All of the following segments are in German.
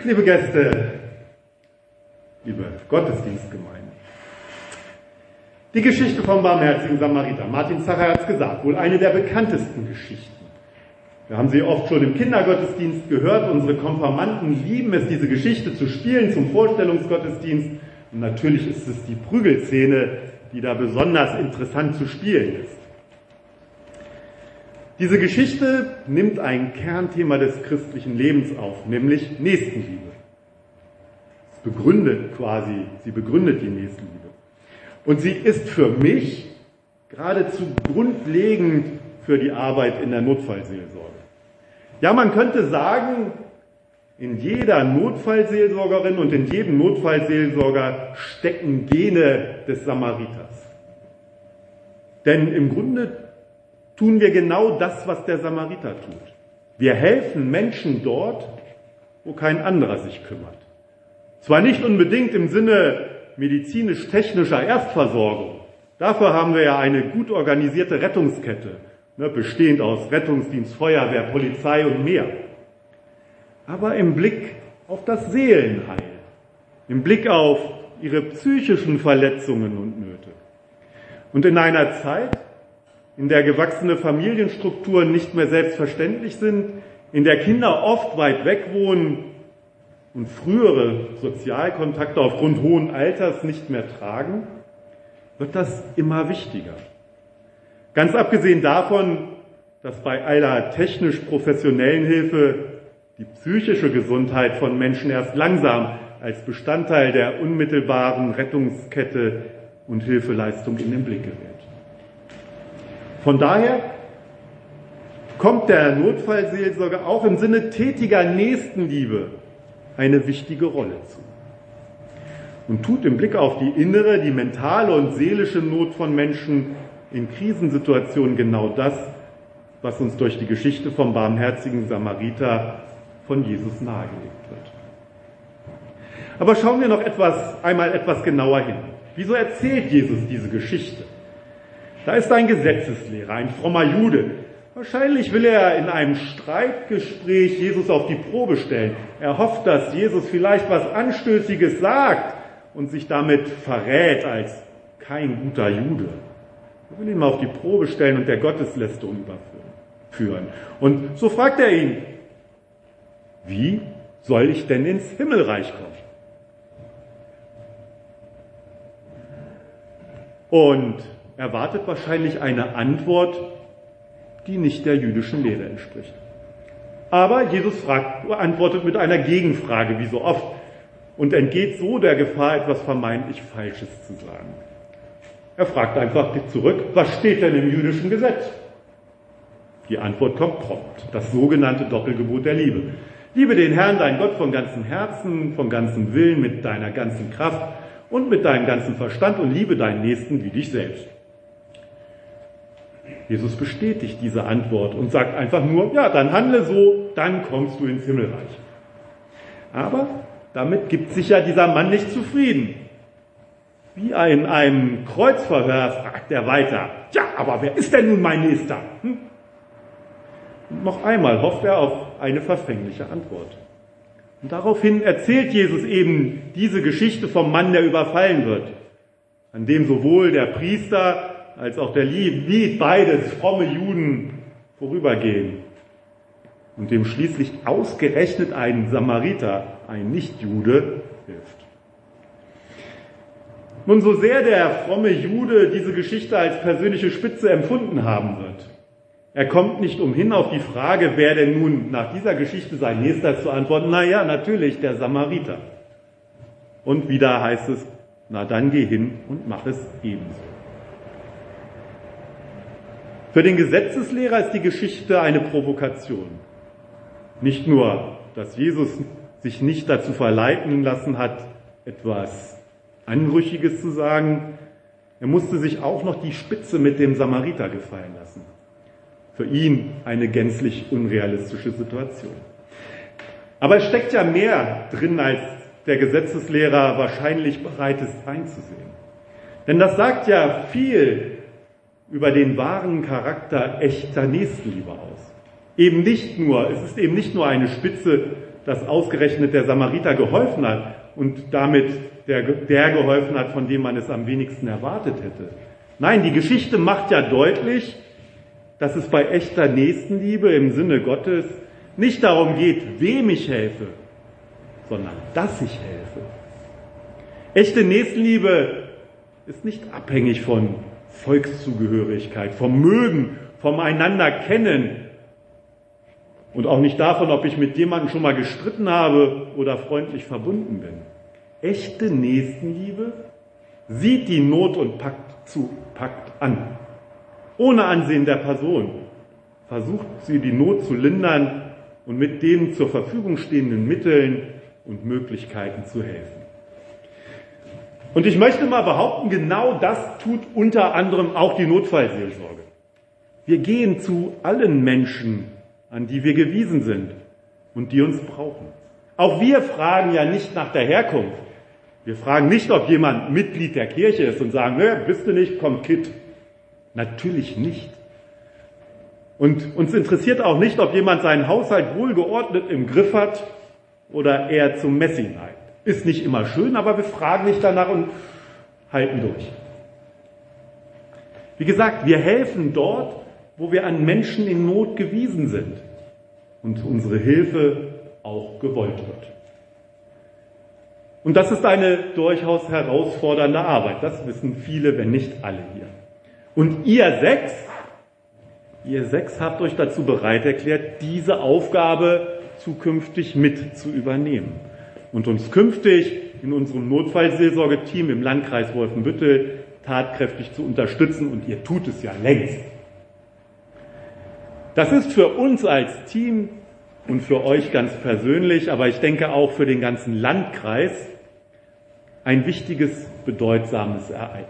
Liebe Gäste, liebe Gottesdienstgemeinde, die Geschichte vom barmherzigen Samariter, Martin Zacher hat es gesagt, wohl eine der bekanntesten Geschichten. Wir haben sie oft schon im Kindergottesdienst gehört, unsere Konfirmanden lieben es, diese Geschichte zu spielen zum Vorstellungsgottesdienst. Und natürlich ist es die Prügelszene, die da besonders interessant zu spielen ist. Diese Geschichte nimmt ein Kernthema des christlichen Lebens auf, nämlich Nächstenliebe. Sie begründet die Nächstenliebe. Und sie ist für mich geradezu grundlegend für die Arbeit in der Notfallseelsorge. Ja, man könnte sagen, in jeder Notfallseelsorgerin und in jedem Notfallseelsorger stecken Gene des Samariters. Denn im Grunde tun wir genau das, was der Samariter tut. Wir helfen Menschen dort, wo kein anderer sich kümmert. Zwar nicht unbedingt im Sinne medizinisch-technischer Erstversorgung. Dafür haben wir ja eine gut organisierte Rettungskette, bestehend aus Rettungsdienst, Feuerwehr, Polizei und mehr. Aber im Blick auf das Seelenheil, im Blick auf ihre psychischen Verletzungen und Nöte. Und in einer Zeit, in der gewachsene Familienstrukturen nicht mehr selbstverständlich sind, in der Kinder oft weit weg wohnen und frühere Sozialkontakte aufgrund hohen Alters nicht mehr tragen, wird das immer wichtiger. Ganz abgesehen davon, dass bei aller technisch professionellen Hilfe die psychische Gesundheit von Menschen erst langsam als Bestandteil der unmittelbaren Rettungskette und Hilfeleistung in den Blick gerät. Von daher kommt der Notfallseelsorge auch im Sinne tätiger Nächstenliebe eine wichtige Rolle zu. Und tut im Blick auf die innere, die mentale und seelische Not von Menschen in Krisensituationen genau das, was uns durch die Geschichte vom barmherzigen Samariter von Jesus nahegelegt wird. Aber schauen wir noch einmal etwas genauer hin. Wieso erzählt Jesus diese Geschichte? Da ist ein Gesetzeslehrer, ein frommer Jude. Wahrscheinlich will er in einem Streitgespräch Jesus auf die Probe stellen. Er hofft, dass Jesus vielleicht was Anstößiges sagt und sich damit verrät als kein guter Jude. Er will ihn mal auf die Probe stellen und der Gotteslästerung überführen. Und so fragt er ihn, wie soll ich denn ins Himmelreich kommen? Und erwartet wahrscheinlich eine Antwort, die nicht der jüdischen Lehre entspricht. Aber Jesus antwortet mit einer Gegenfrage, wie so oft, und entgeht so der Gefahr, etwas vermeintlich Falsches zu sagen. Er fragt einfach zurück, was steht denn im jüdischen Gesetz? Die Antwort kommt prompt, das sogenannte Doppelgebot der Liebe. Liebe den Herrn, deinen Gott, von ganzem Herzen, vom ganzen Willen, mit deiner ganzen Kraft und mit deinem ganzen Verstand und liebe deinen Nächsten wie dich selbst. Jesus bestätigt diese Antwort und sagt einfach nur, ja, dann handle so, dann kommst du ins Himmelreich. Aber damit gibt sich ja dieser Mann nicht zufrieden. Wie in einem Kreuzverhör fragt er weiter, ja, aber wer ist denn nun mein Nächster? Und noch einmal hofft er auf eine verfängliche Antwort. Und daraufhin erzählt Jesus eben diese Geschichte vom Mann, der überfallen wird, an dem sowohl der Priester als auch der Levit, beides fromme Juden, vorübergehen und dem schließlich ausgerechnet ein Samariter, ein Nichtjude, hilft. Nun, so sehr der fromme Jude diese Geschichte als persönliche Spitze empfunden haben wird, er kommt nicht umhin auf die Frage, wer denn nun nach dieser Geschichte sein Nächster zu antworten, naja, natürlich der Samariter. Und wieder heißt es, na dann geh hin und mach es ebenso. Für den Gesetzeslehrer ist die Geschichte eine Provokation. Nicht nur, dass Jesus sich nicht dazu verleiten lassen hat, etwas Anrüchiges zu sagen, er musste sich auch noch die Spitze mit dem Samariter gefallen lassen. Für ihn eine gänzlich unrealistische Situation. Aber es steckt ja mehr drin, als der Gesetzeslehrer wahrscheinlich bereit ist einzusehen. Denn das sagt ja viel über den wahren Charakter echter Nächstenliebe aus. Es ist eben nicht nur eine Spitze dass ausgerechnet der Samariter geholfen hat und damit der geholfen hat, von dem man es am wenigsten erwartet hätte. Nein, die Geschichte macht ja deutlich, dass es bei echter Nächstenliebe im Sinne Gottes nicht darum geht, wem ich helfe, sondern dass ich helfe. Echte Nächstenliebe ist nicht abhängig von Volkszugehörigkeit, vom Mögen, vom einander kennen und auch nicht davon, ob ich mit jemandem schon mal gestritten habe oder freundlich verbunden bin. Echte Nächstenliebe sieht die Not und packt an. Ohne Ansehen der Person versucht sie, die Not zu lindern und mit den zur Verfügung stehenden Mitteln und Möglichkeiten zu helfen. Und ich möchte mal behaupten, genau das tut unter anderem auch die Notfallseelsorge. Wir gehen zu allen Menschen, an die wir gewiesen sind und die uns brauchen. Auch wir fragen ja nicht nach der Herkunft. Wir fragen nicht, ob jemand Mitglied der Kirche ist und sagen, ne, bist du nicht, komm Kit. Natürlich nicht. Und uns interessiert auch nicht, ob jemand seinen Haushalt wohlgeordnet im Griff hat oder eher zum Messi neigt. Ist nicht immer schön, aber wir fragen nicht danach und halten durch. Wie gesagt, wir helfen dort, wo wir an Menschen in Not gewiesen sind und unsere Hilfe auch gewollt wird. Und das ist eine durchaus herausfordernde Arbeit. Das wissen viele, wenn nicht alle hier. Und ihr sechs habt euch dazu bereit erklärt, diese Aufgabe zukünftig mit zu übernehmen und uns künftig in unserem Notfallseelsorgeteam im Landkreis Wolfenbüttel tatkräftig zu unterstützen, und ihr tut es ja längst. Das ist für uns als Team und für euch ganz persönlich, aber ich denke auch für den ganzen Landkreis, ein wichtiges, bedeutsames Ereignis.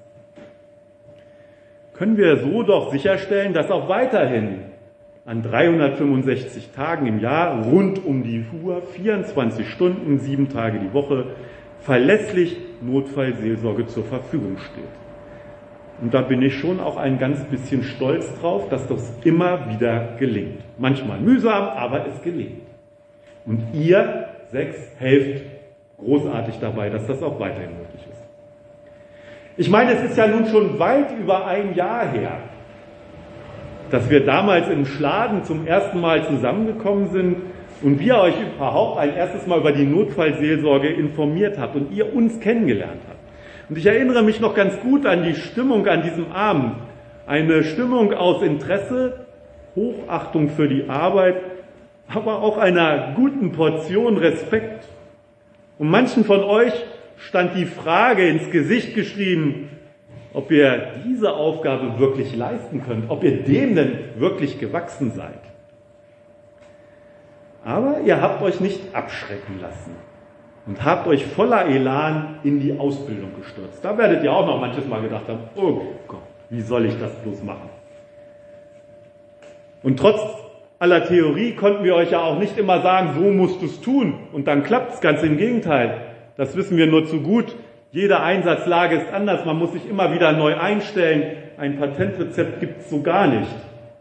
Können wir so doch sicherstellen, dass auch weiterhin an 365 Tagen im Jahr rund um die Uhr, 24 Stunden, 7 Tage die Woche, verlässlich Notfallseelsorge zur Verfügung steht. Und da bin ich schon auch ein ganz bisschen stolz drauf, dass das immer wieder gelingt. Manchmal mühsam, aber es gelingt. Und ihr 6 helft großartig dabei, dass das auch weiterhin möglich ist. Ich meine, es ist ja nun schon weit über ein Jahr her, dass wir damals in Schladen zum ersten Mal zusammengekommen sind und wir euch überhaupt ein erstes Mal über die Notfallseelsorge informiert habt und ihr uns kennengelernt habt. Und ich erinnere mich noch ganz gut an die Stimmung an diesem Abend. Eine Stimmung aus Interesse, Hochachtung für die Arbeit, aber auch einer guten Portion Respekt. Und manchen von euch stand die Frage ins Gesicht geschrieben, ob ihr diese Aufgabe wirklich leisten könnt, ob ihr dem denn wirklich gewachsen seid. Aber ihr habt euch nicht abschrecken lassen und habt euch voller Elan in die Ausbildung gestürzt. Da werdet ihr auch noch manches Mal gedacht haben, oh Gott, wie soll ich das bloß machen? Und trotz aller Theorie konnten wir euch ja auch nicht immer sagen, so musst du es tun und dann klappt es, ganz im Gegenteil. Das wissen wir nur zu gut. Jede Einsatzlage ist anders, man muss sich immer wieder neu einstellen. Ein Patentrezept gibt es so gar nicht.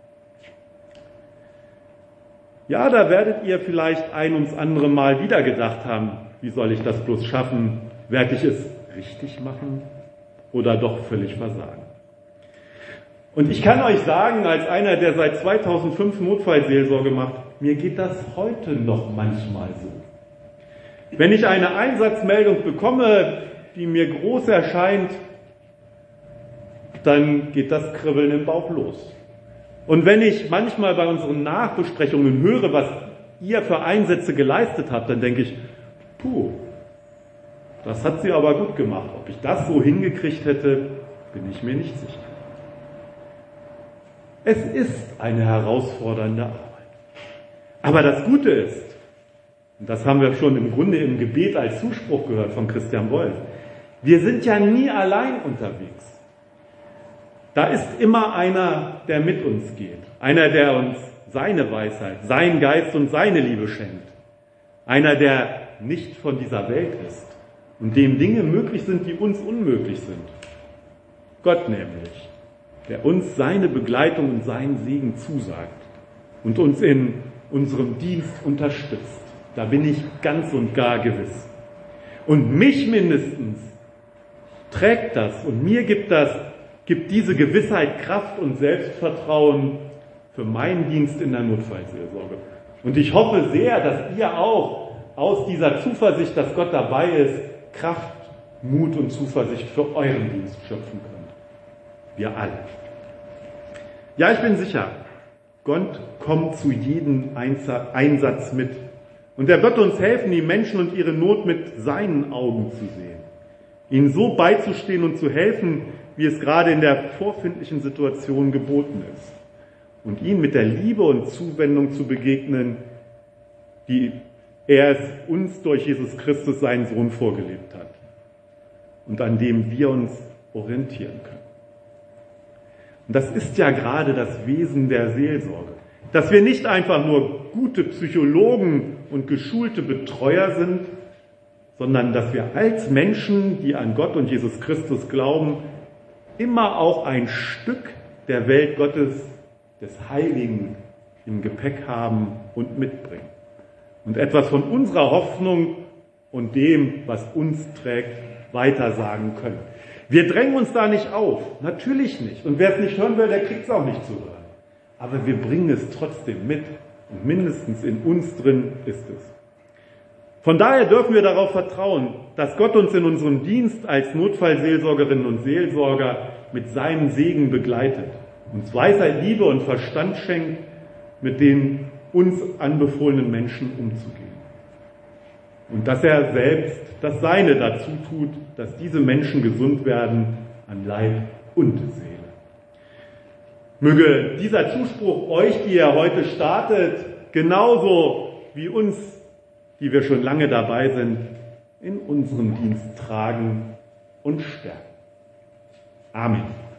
Ja, da werdet ihr vielleicht ein ums andere Mal wieder gedacht haben, wie soll ich das bloß schaffen? Werde ich es richtig machen oder doch völlig versagen? Und ich kann euch sagen, als einer, der seit 2005 Notfallseelsorge macht, mir geht das heute noch manchmal so. Wenn ich eine Einsatzmeldung bekomme, die mir groß erscheint, dann geht das Kribbeln im Bauch los. Und wenn ich manchmal bei unseren Nachbesprechungen höre, was ihr für Einsätze geleistet habt, dann denke ich, puh, das hat sie aber gut gemacht. Ob ich das so hingekriegt hätte, bin ich mir nicht sicher. Es ist eine herausfordernde Arbeit. Aber das Gute ist, und das haben wir schon im Grunde im Gebet als Zuspruch gehört von Christian Wolf, wir sind ja nie allein unterwegs. Da ist immer einer, der mit uns geht. Einer, der uns seine Weisheit, seinen Geist und seine Liebe schenkt. Einer, der nicht von dieser Welt ist und dem Dinge möglich sind, die uns unmöglich sind. Gott nämlich, der uns seine Begleitung und seinen Segen zusagt und uns in unserem Dienst unterstützt. Da bin ich ganz und gar gewiss. Und mich mindestens trägt das und mir gibt diese Gewissheit Kraft und Selbstvertrauen für meinen Dienst in der Notfallseelsorge. Und ich hoffe sehr, dass ihr auch aus dieser Zuversicht, dass Gott dabei ist, Kraft, Mut und Zuversicht für euren Dienst schöpfen könnt. Wir alle. Ja, ich bin sicher, Gott kommt zu jedem Einsatz mit. Und er wird uns helfen, die Menschen und ihre Not mit seinen Augen zu sehen. Ihnen so beizustehen und zu helfen, wie es gerade in der vorfindlichen Situation geboten ist. Und ihnen mit der Liebe und Zuwendung zu begegnen, die er es uns durch Jesus Christus, seinen Sohn, vorgelebt hat. Und an dem wir uns orientieren können. Und das ist ja gerade das Wesen der Seelsorge. Dass wir nicht einfach nur gute Psychologen und geschulte Betreuer sind, sondern dass wir als Menschen, die an Gott und Jesus Christus glauben, immer auch ein Stück der Welt Gottes, des Heiligen, im Gepäck haben und mitbringen. Und etwas von unserer Hoffnung und dem, was uns trägt, weitersagen können. Wir drängen uns da nicht auf, natürlich nicht. Und wer es nicht hören will, der kriegt es auch nicht zu hören. Aber wir bringen es trotzdem mit und mindestens in uns drin ist es. Von daher dürfen wir darauf vertrauen, dass Gott uns in unserem Dienst als Notfallseelsorgerinnen und Seelsorger mit seinem Segen begleitet, uns Weisheit, Liebe und Verstand schenkt, mit den uns anbefohlenen Möchten umzugehen. Und dass er selbst das Seine dazu tut, dass diese Menschen gesund werden an Leib und Seele. Möge dieser Zuspruch euch, die ihr heute startet, genauso wie uns, die wir schon lange dabei sind, in unserem Dienst tragen und stärken. Amen.